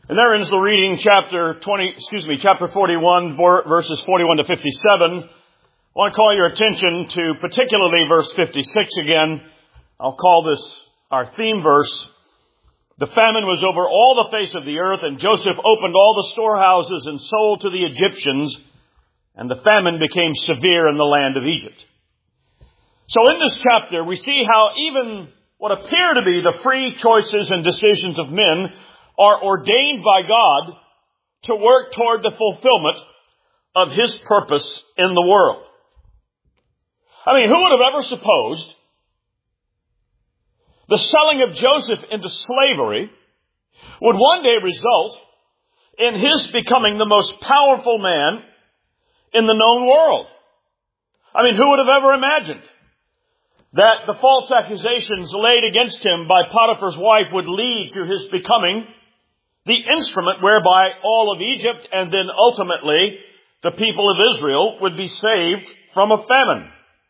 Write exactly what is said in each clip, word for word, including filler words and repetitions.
And there ends the reading, chapter twenty, excuse me, chapter forty-one, verses forty-one to fifty-seven. I want to call your attention to particularly verse fifty-six again. I'll call this our theme verse. The famine was over all the face of the earth, and Joseph opened all the storehouses and sold to the Egyptians, and the famine became severe in the land of Egypt. So in this chapter, we see how even what appear to be the free choices and decisions of men are ordained by God to work toward the fulfillment of His purpose in the world. I mean, who would have ever supposed the selling of Joseph into slavery would one day result in his becoming the most powerful man in the known world? I mean, who would have ever imagined that the false accusations laid against him by Potiphar's wife would lead to his becoming the instrument whereby all of Egypt and then ultimately the people of Israel would be saved from a famine?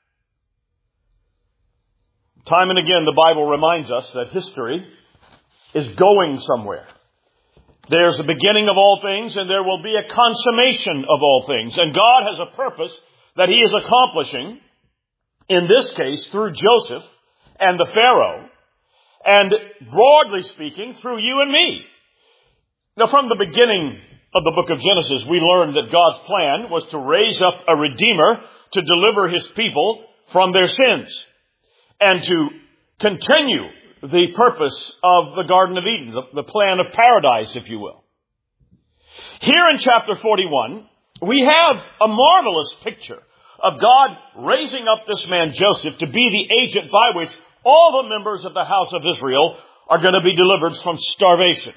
Time and again, the Bible reminds us that history is going somewhere. There's a beginning of all things, and there will be a consummation of all things. And God has a purpose that He is accomplishing, in this case, through Joseph and the Pharaoh, and broadly speaking, through you and me. Now, from the beginning of the book of Genesis, we learned that God's plan was to raise up a Redeemer to deliver His people from their sins and to continue the purpose of the Garden of Eden, the, the plan of paradise, if you will. Here in chapter forty-one, we have a marvelous picture of God raising up this man Joseph to be the agent by which all the members of the house of Israel are going to be delivered from starvation.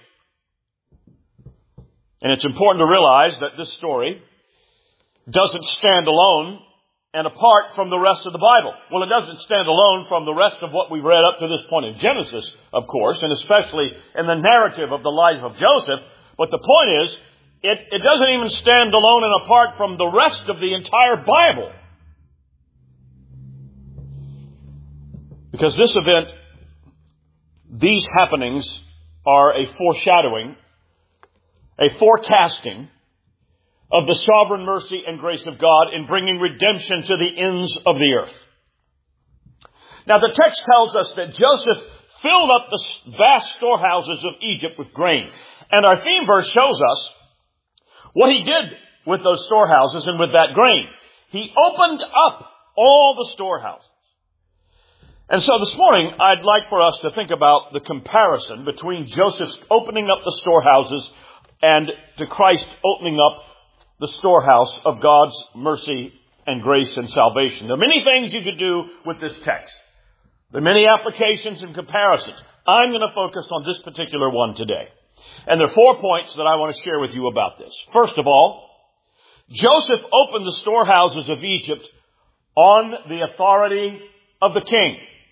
And it's important to realize that this story doesn't stand alone and apart from the rest of the Bible. Well, it doesn't stand alone from the rest of what we've read up to this point in Genesis, of course, and especially in the narrative of the life of Joseph. But the point is, it, it doesn't even stand alone and apart from the rest of the entire Bible. Because this event, these happenings are a foreshadowing, a forecasting of the sovereign mercy and grace of God in bringing redemption to the ends of the earth. Now, the text tells us that Joseph filled up the vast storehouses of Egypt with grain. And our theme verse shows us what he did with those storehouses and with that grain. He opened up all the storehouses. And so this morning, I'd like for us to think about the comparison between Joseph's opening up the storehouses and to Christ opening up the storehouse of God's mercy and grace and salvation. There are many things you could do with this text. There are many applications and comparisons. I'm going to focus on this particular one today. And there are four points that I want to share with you about this. First of all, Joseph opened the storehouses of Egypt on the authority of the king.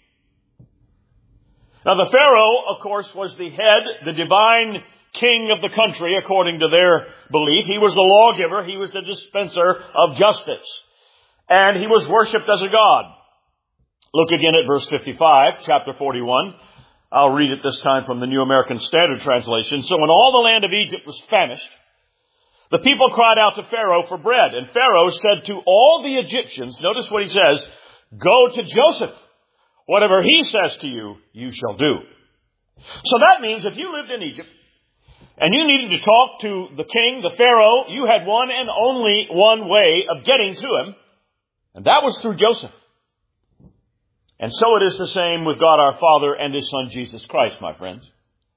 Now, the Pharaoh, of course, was the head, the divine king of the country, according to their belief. He was the lawgiver. He was the dispenser of justice. And he was worshipped as a god. Look again at verse fifty-five, chapter forty-one. I'll read it this time from the New American Standard Translation. So when all the land of Egypt was famished, the people cried out to Pharaoh for bread. And Pharaoh said to all the Egyptians, notice what he says, go to Joseph. Whatever he says to you, you shall do. So that means if you lived in Egypt, and you needed to talk to the king, the Pharaoh, you had one and only one way of getting to him, and that was through Joseph. And so it is the same with God our Father and His Son Jesus Christ, my friends.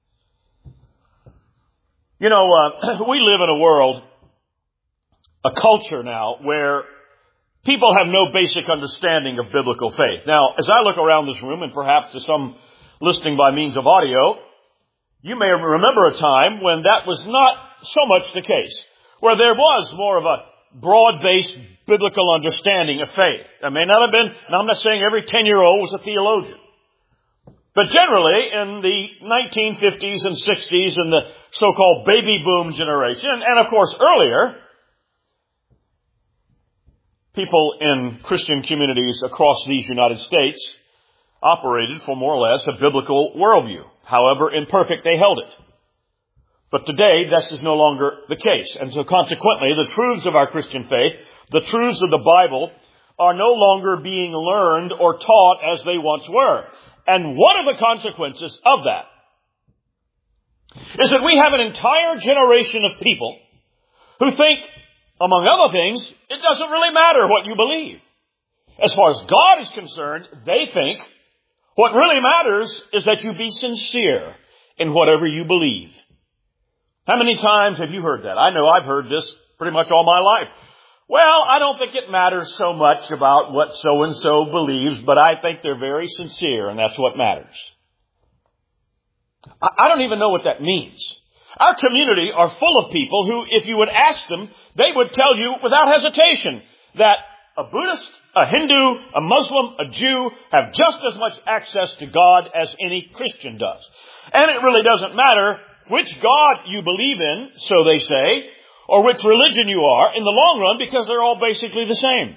You know, uh, we live in a world, a culture now, where people have no basic understanding of biblical faith. Now, as I look around this room, and perhaps to some listening by means of audio, you may remember a time when that was not so much the case, where there was more of a broad-based biblical understanding of faith. It may not have been, and I'm not saying every ten-year-old was a theologian, but generally in the nineteen fifties and sixties and the so-called baby boom generation, and of course earlier, people in Christian communities across these United States operated for more or less a biblical worldview. However imperfect they held it. But today, this is no longer the case. And so consequently, the truths of our Christian faith, the truths of the Bible, are no longer being learned or taught as they once were. And one of the consequences of that is that we have an entire generation of people who think, among other things, it doesn't really matter what you believe. As far as God is concerned, they think what really matters is that you be sincere in whatever you believe. How many times have you heard that? I know I've heard this pretty much all my life. Well, I don't think it matters so much about what so-and-so believes, but I think they're very sincere, and that's what matters. I don't even know what that means. Our community are full of people who, if you would ask them, they would tell you without hesitation that a Buddhist, a Hindu, a Muslim, a Jew have just as much access to God as any Christian does. And it really doesn't matter which God you believe in, so they say, or which religion you are in the long run, because they're all basically the same.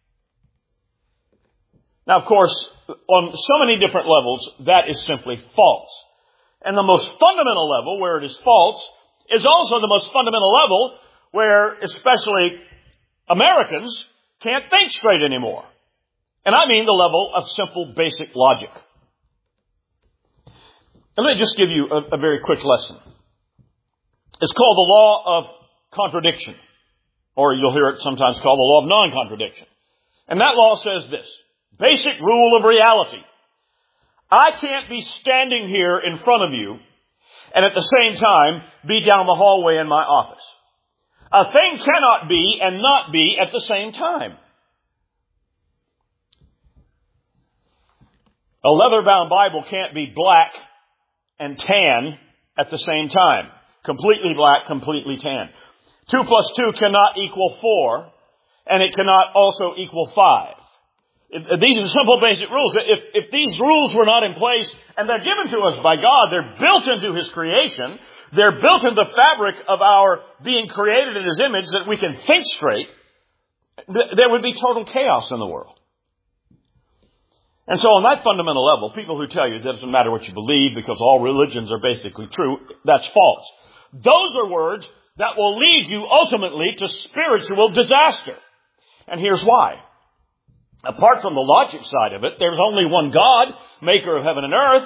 Now, of course, on so many different levels, that is simply false. And the most fundamental level where it is false is also the most fundamental level where especially Americans can't think straight anymore. And I mean the level of simple basic logic. And let me just give you a, a very quick lesson. It's called the law of contradiction, or you'll hear it sometimes called the law of non-contradiction. And that law says this, basic rule of reality. I can't be standing here in front of you and at the same time be down the hallway in my office. A thing cannot be and not be at the same time. A leather-bound Bible can't be black and tan at the same time. Completely black, completely tan. Two plus two cannot equal four, and it cannot also equal five. If, these are simple basic rules. If, if these rules were not in place, and they're given to us by God, they're built into His creation, they're built into the fabric of our being created in His image that we can think straight, th- there would be total chaos in the world. And so on that fundamental level, people who tell you it doesn't matter what you believe because all religions are basically true, that's false. Those are words that will lead you ultimately to spiritual disaster. And here's why. Apart from the logic side of it, there's only one God, maker of heaven and earth.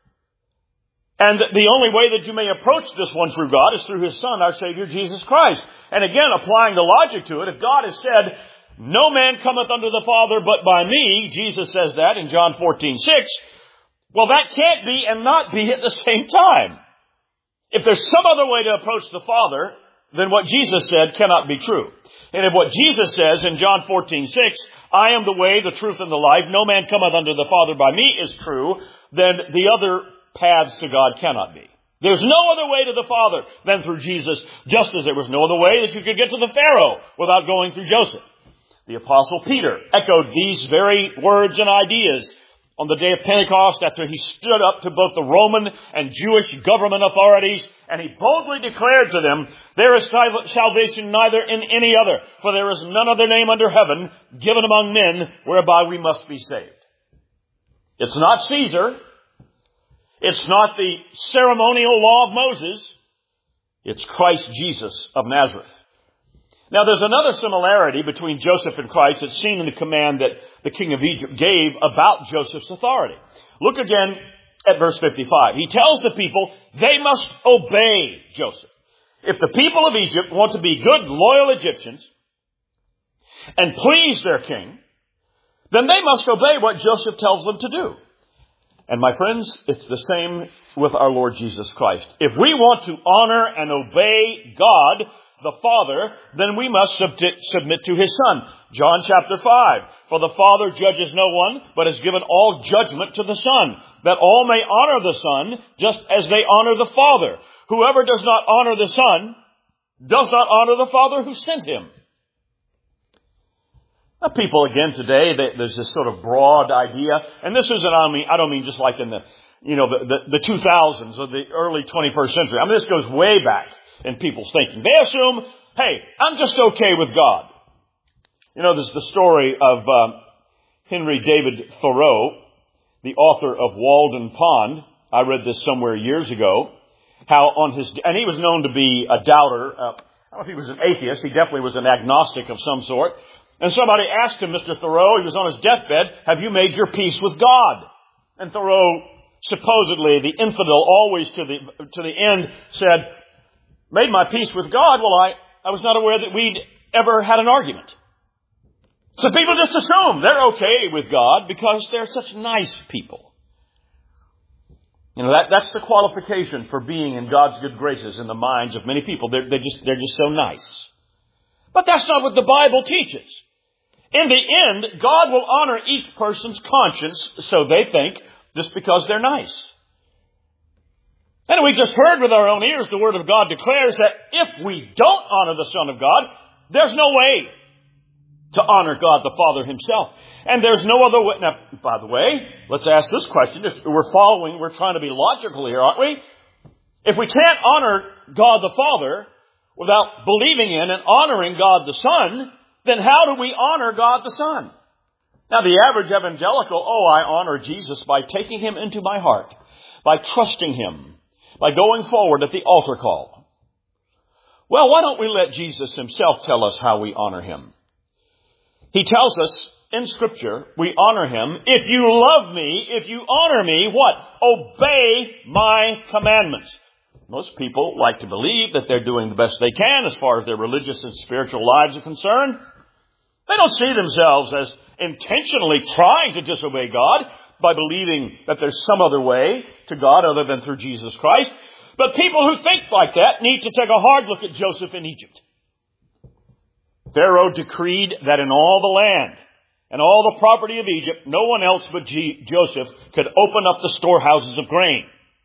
And the only way that you may approach this one true God is through His Son, our Savior, Jesus Christ. And again, applying the logic to it, if God has said, no man cometh unto the Father but by me, Jesus says that in John fourteen six, well, that can't be and not be at the same time. If there's some other way to approach the Father, then what Jesus said cannot be true. And if what Jesus says in John fourteen six, I am the way, the truth, and the life, no man cometh unto the Father by me is true, then the other paths to God cannot be. There's no other way to the Father than through Jesus, just as there was no other way that you could get to the Pharaoh without going through Joseph. The Apostle Peter echoed these very words and ideas on the day of Pentecost after he stood up to both the Roman and Jewish government authorities, and he boldly declared to them, there is salvation neither in any other, for there is none other name under heaven given among men whereby we must be saved. It's not Caesar. It's not the ceremonial law of Moses. It's Christ Jesus of Nazareth. Now, there's another similarity between Joseph and Christ that's seen in the command that the king of Egypt gave about Joseph's authority. Look again at verse fifty-five. He tells the people they must obey Joseph. If the people of Egypt want to be good, loyal Egyptians and please their king, then they must obey what Joseph tells them to do. And my friends, it's the same with our Lord Jesus Christ. If we want to honor and obey God, the Father, then we must submit, submit to His Son. John chapter five. For the Father judges no one, but has given all judgment to the Son, that all may honor the Son, just as they honor the Father. Whoever does not honor the Son, does not honor the Father who sent Him. Now, people again today, they, there's this sort of broad idea, and this isn't, I mean, I don't mean just like in the, you know, the, the, the two thousands or the early twenty-first century. I mean, this goes way back in people's thinking. They assume, hey, I'm just okay with God. You know, there's the story of uh, Henry David Thoreau, the author of Walden Pond. I read this somewhere years ago. how on his, and he was known to be a doubter. Uh, I don't know if he was an atheist. He definitely was an agnostic of some sort. And somebody asked him, Mister Thoreau, he was on his deathbed, have you made your peace with God? And Thoreau, supposedly the infidel, always to the, to the end said, made my peace with God? Well, I, I was not aware that we'd ever had an argument. So people just assume they're okay with God because they're such nice people. You know, that, that's the qualification for being in God's good graces in the minds of many people. They're, they're just, they're just so nice. But that's not what the Bible teaches. In the end, God will honor each person's conscience, so they think, just because they're nice. And we just heard with our own ears, the Word of God declares that if we don't honor the Son of God, there's no way to honor God the Father Himself. And there's no other way. Now, by the way, let's ask this question. If we're following, we're trying to be logical here, aren't we? If we can't honor God the Father without believing in and honoring God the Son, then how do we honor God the Son? Now, the average evangelical, oh, I honor Jesus by taking Him into my heart, by trusting Him, by going forward at the altar call. Well, why don't we let Jesus Himself tell us how we honor Him? He tells us in Scripture, we honor Him. If you love me, if you honor me, what? Obey my commandments. Most people like to believe that they're doing the best they can as far as their religious and spiritual lives are concerned. They don't see themselves as intentionally trying to disobey God by believing that there's some other way to God other than through Jesus Christ. But people who think like that need to take a hard look at Joseph in Egypt. Pharaoh decreed that in all the land and all the property of Egypt, no one else but G- Joseph could open up the storehouses of grain.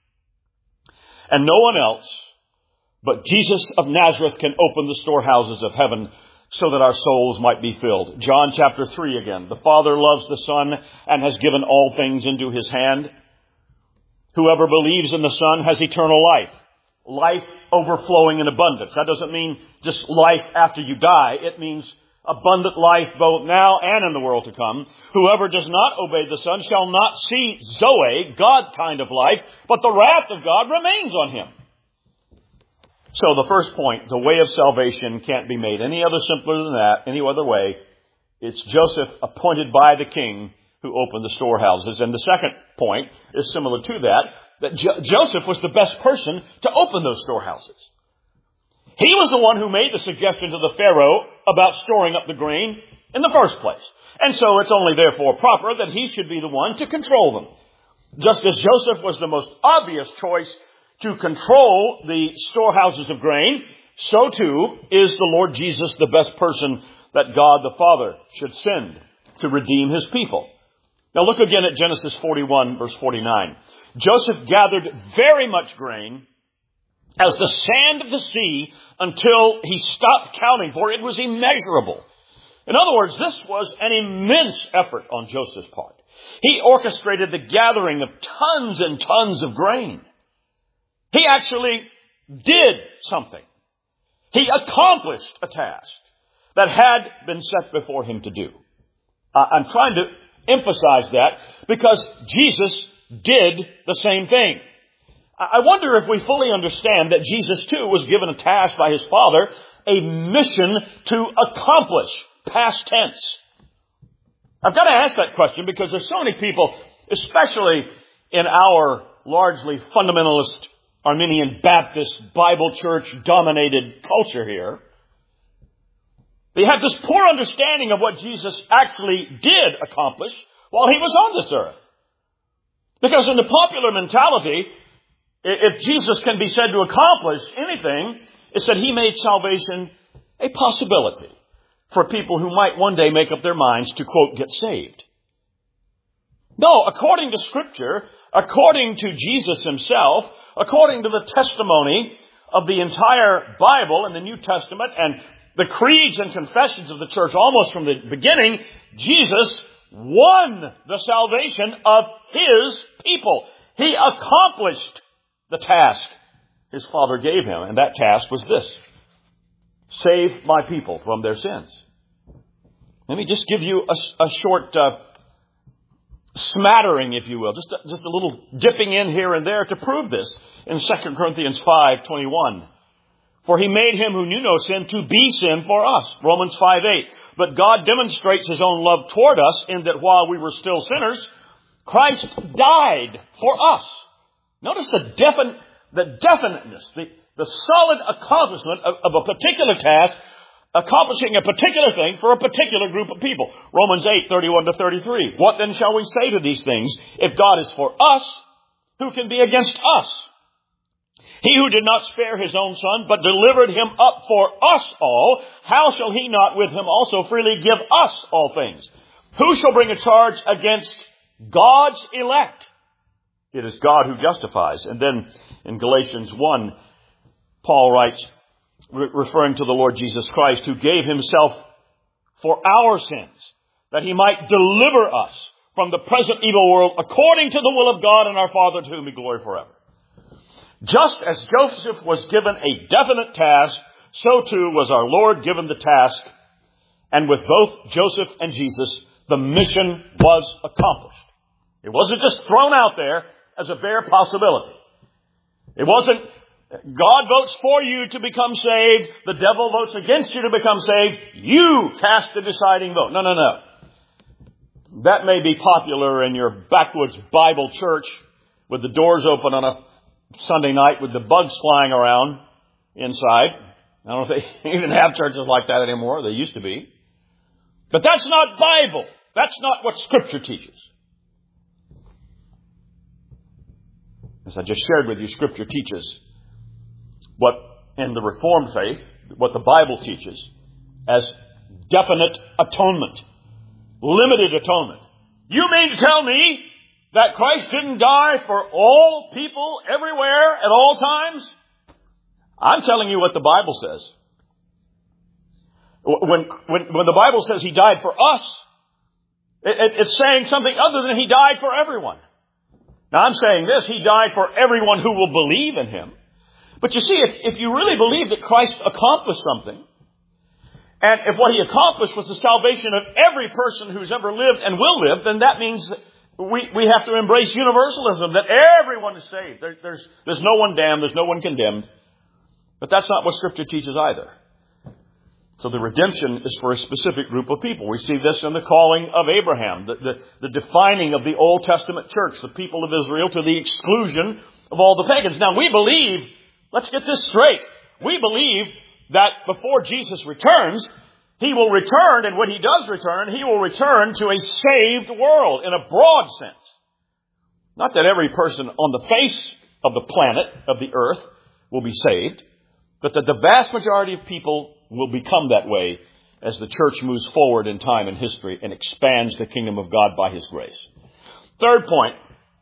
And no one else but Jesus of Nazareth can open the storehouses of heaven so that our souls might be filled. John chapter three again. The Father loves the Son and has given all things into His hand. Whoever believes in the Son has eternal life. Life overflowing in abundance. That doesn't mean just life after you die. It means abundant life both now and in the world to come. Whoever does not obey the Son shall not see Zoe, God kind of life, but the wrath of God remains on him. So the first point, the way of salvation can't be made any other simpler than that, any other way. It's Joseph appointed by the king who opened the storehouses. And the second point is similar to that, that Jo- Joseph was the best person to open those storehouses. He was the one who made the suggestion to the Pharaoh about storing up the grain in the first place. And so it's only therefore proper that he should be the one to control them. Just as Joseph was the most obvious choice to control the storehouses of grain, so too is the Lord Jesus the best person that God the Father should send to redeem His people. Now look again at Genesis forty-one, verse forty-nine. Joseph gathered very much grain as the sand of the sea until he stopped counting, for it was immeasurable. In other words, this was an immense effort on Joseph's part. He orchestrated the gathering of tons and tons of grain. He actually did something. He accomplished a task that had been set before him to do. Uh, I'm trying to emphasize that because Jesus did the same thing. I wonder if we fully understand that Jesus too was given a task by His Father, a mission to accomplish, past tense. I've got to ask that question because there's so many people, especially in our largely fundamentalist Arminian Baptist Bible church dominated culture here. They have this poor understanding of what Jesus actually did accomplish while He was on this earth. Because in the popular mentality, if Jesus can be said to accomplish anything, it's that He made salvation a possibility for people who might one day make up their minds to, quote, get saved. No, according to Scripture, according to Jesus Himself, according to the testimony of the entire Bible and the New Testament and the creeds and confessions of the church almost from the beginning, Jesus won the salvation of His people. He accomplished the task His Father gave Him, and that task was this: save my people from their sins. Let me just give you a, a short uh, smattering, if you will, just a, just a little dipping in here and there to prove this in Second Corinthians five twenty-one. For he made him who knew no sin to be sin for us. Romans five eight. But God demonstrates his own love toward us in that while we were still sinners, Christ died for us. Notice the defin- the definiteness, the, the solid accomplishment of, of a particular task, accomplishing a particular thing for a particular group of people. Romans eight thirty-one to thirty-three. What then shall we say to these things? If God is for us, who can be against us? He who did not spare his own son, but delivered him up for us all, how shall he not with him also freely give us all things? Who shall bring a charge against God's elect? It is God who justifies. And then in Galatians one, Paul writes, re- referring to the Lord Jesus Christ, who gave himself for our sins, that he might deliver us from the present evil world, according to the will of God and our Father, to whom be glory forever. Just as Joseph was given a definite task, so too was our Lord given the task. And with both Joseph and Jesus, the mission was accomplished. It wasn't just thrown out there as a bare possibility. It wasn't, God votes for you to become saved, the devil votes against you to become saved, you cast the deciding vote. No, no, no. That may be popular in your backwoods Bible church with the doors open on a Sunday night with the bugs flying around inside. I don't know if they even have churches like that anymore. They used to be. But that's not Bible. That's not what Scripture teaches. As I just shared with you, Scripture teaches what in the Reformed faith, what the Bible teaches as definite atonement, limited atonement. You mean to tell me that Christ didn't die for all people everywhere at all times? I'm telling you what the Bible says. When, when, when the Bible says he died for us, it, it, it's saying something other than he died for everyone. Now I'm saying this, he died for everyone who will believe in him. But you see, if, if you really believe that Christ accomplished something, and if what he accomplished was the salvation of every person who's ever lived and will live, then that means that We, we have to embrace universalism, that everyone is saved. There, there's, there's no one damned, there's no one condemned. But that's not what Scripture teaches either. So the redemption is for a specific group of people. We see this in the calling of Abraham, the, the, the defining of the Old Testament church, the people of Israel, to the exclusion of all the pagans. Now we believe, let's get this straight, we believe that before Jesus returns, he will return, and when he does return, he will return to a saved world in a broad sense. Not that every person on the face of the planet, of the earth, will be saved, but that the vast majority of people will become that way as the church moves forward in time and history and expands the kingdom of God by his grace. Third point,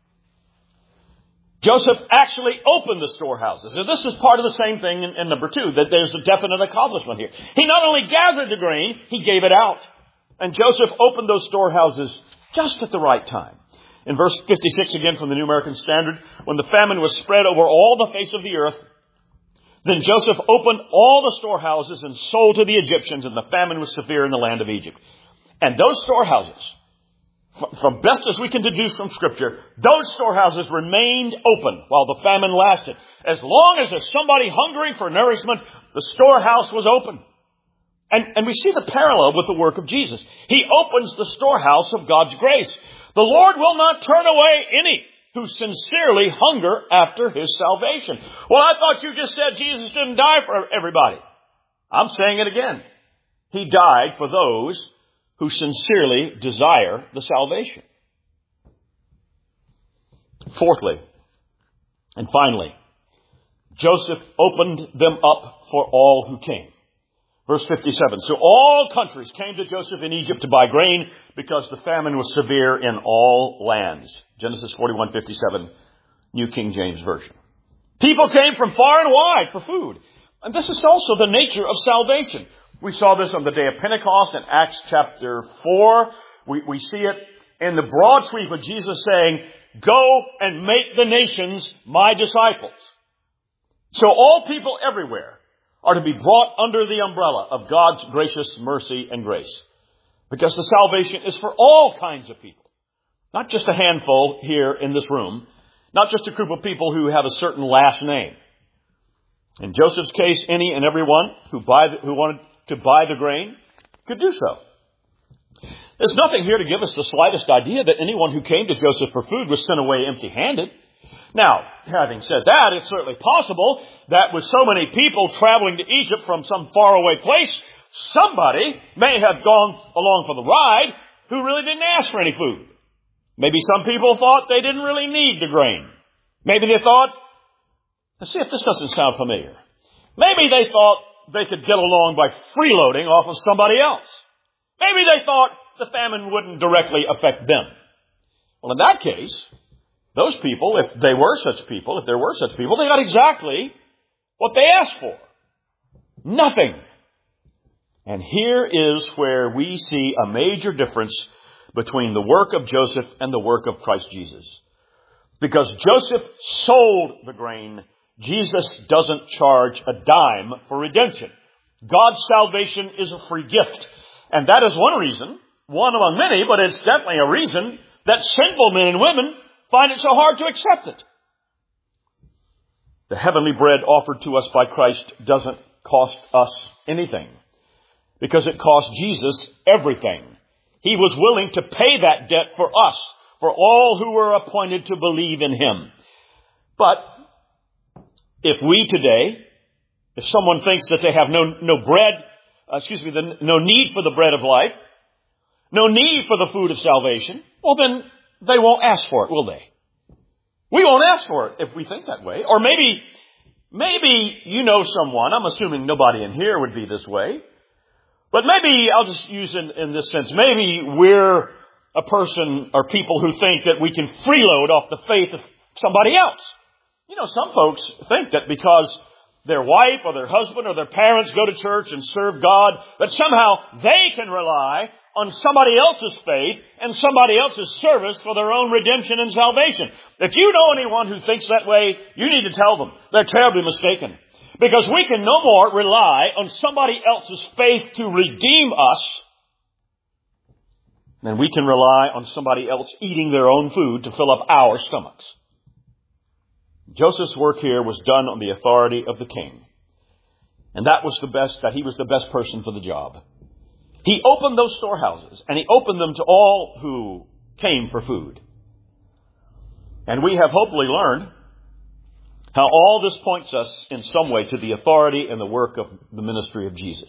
Joseph actually opened the storehouses. And this is part of the same thing in, in number two, that there's a definite accomplishment here. He not only gathered the grain, he gave it out. And Joseph opened those storehouses just at the right time. In verse fifty-six, again from the New American Standard, when the famine was spread over all the face of the earth, then Joseph opened all the storehouses and sold to the Egyptians, and the famine was severe in the land of Egypt. And those storehouses, from best as we can deduce from Scripture, those storehouses remained open while the famine lasted. As long as there's somebody hungering for nourishment, the storehouse was open. And, and we see the parallel with the work of Jesus. He opens the storehouse of God's grace. The Lord will not turn away any who sincerely hunger after his salvation. Well, I thought you just said Jesus didn't die for everybody. I'm saying it again. He died for those who sincerely desire the salvation. Fourthly, and finally, Joseph opened them up for all who came. Verse fifty-seven. So all countries came to Joseph in Egypt to buy grain because the famine was severe in all lands. Genesis forty-one fifty-seven, New King James Version. People came from far and wide for food. And this is also the nature of salvation. We saw this on the day of Pentecost in Acts chapter four. We, we see it in the broad sweep of Jesus saying, go and make the nations my disciples. So all people everywhere are to be brought under the umbrella of God's gracious mercy and grace. Because the salvation is for all kinds of people. Not just a handful here in this room. Not just a group of people who have a certain last name. In Joseph's case, any and everyone who, buy the, who wanted to buy the grain could do so. There's nothing here to give us the slightest idea that anyone who came to Joseph for food was sent away empty-handed. Now, having said that, it's certainly possible that with so many people traveling to Egypt from some faraway place, somebody may have gone along for the ride who really didn't ask for any food. Maybe some people thought they didn't really need the grain. Maybe they thought, let's see if this doesn't sound familiar. Maybe they thought they could get along by freeloading off of somebody else. Maybe they thought the famine wouldn't directly affect them. Well, in that case, those people, if they were such people, if there were such people, they got exactly what they asked for. Nothing. And here is where we see a major difference between the work of Joseph and the work of Christ Jesus. Because Joseph sold the grain, Jesus doesn't charge a dime for redemption. God's salvation is a free gift. And that is one reason, one among many, but it's definitely a reason that sinful men and women find it so hard to accept it. The heavenly bread offered to us by Christ doesn't cost us anything, because it cost Jesus everything. He was willing to pay that debt for us, for all who were appointed to believe in Him. But if we today, if someone thinks that they have no, no bread, uh, excuse me, the, no need for the bread of life, no need for the food of salvation, well then they won't ask for it, will they? We won't ask for it if we think that way. Or maybe, maybe you know someone, I'm assuming nobody in here would be this way, but maybe I'll just use in, in this sense, maybe we're a person or people who think that we can freeload off the faith of somebody else. You know, some folks think that because their wife or their husband or their parents go to church and serve God, that somehow they can rely on somebody else's faith and somebody else's service for their own redemption and salvation. If you know anyone who thinks that way, you need to tell them they're terribly mistaken. Because we can no more rely on somebody else's faith to redeem us than we can rely on somebody else eating their own food to fill up our stomachs. Joseph's work here was done on the authority of the king. And that was the best, that he was the best person for the job. He opened those storehouses, and he opened them to all who came for food. And we have hopefully learned how all this points us in some way to the authority and the work of the ministry of Jesus.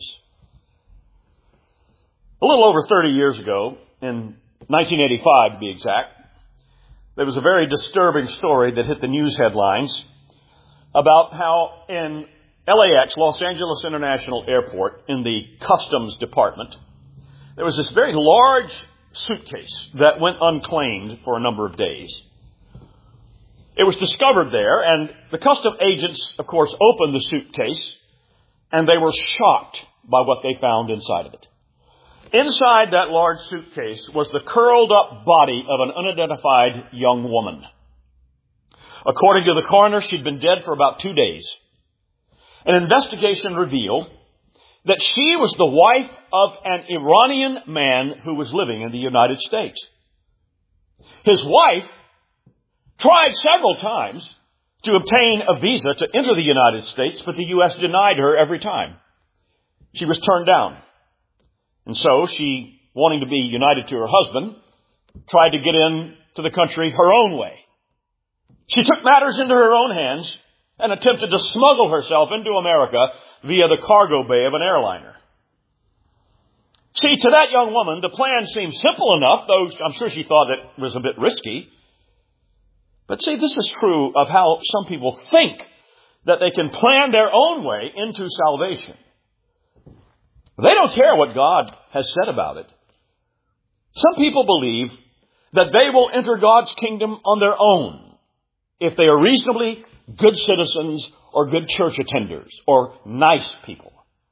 A little over thirty years ago, in nineteen eighty-five to be exact, there was a very disturbing story that hit the news headlines about how in L A X, Los Angeles International Airport, in the customs department, there was this very large suitcase that went unclaimed for a number of days. It was discovered there, and the custom agents, of course, opened the suitcase, and they were shocked by what they found inside of it. Inside that large suitcase was the curled up body of an unidentified young woman. According to the coroner, she'd been dead for about two days. An investigation revealed that she was the wife of an Iranian man who was living in the United States. His wife tried several times to obtain a visa to enter the United States, but the U S denied her every time. She was turned down. And so she, wanting to be united to her husband, tried to get into the country her own way. She took matters into her own hands and attempted to smuggle herself into America via the cargo bay of an airliner. See, to that young woman, the plan seemed simple enough, though I'm sure she thought it was a bit risky. But see, this is true of how some people think that they can plan their own way into salvation. They don't care what God has said about it. Some people believe that they will enter God's kingdom on their own if they are reasonably good citizens or good church attenders or nice people.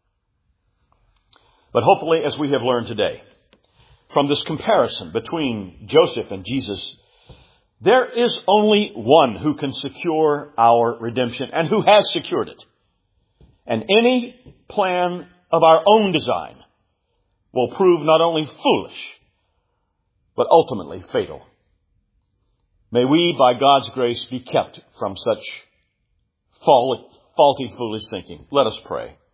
But hopefully, as we have learned today, from this comparison between Joseph and Jesus, there is only one who can secure our redemption and who has secured it. And any plan of our own design will prove not only foolish, but ultimately fatal. May we, by God's grace, be kept from such faulty, foolish thinking. Let us pray.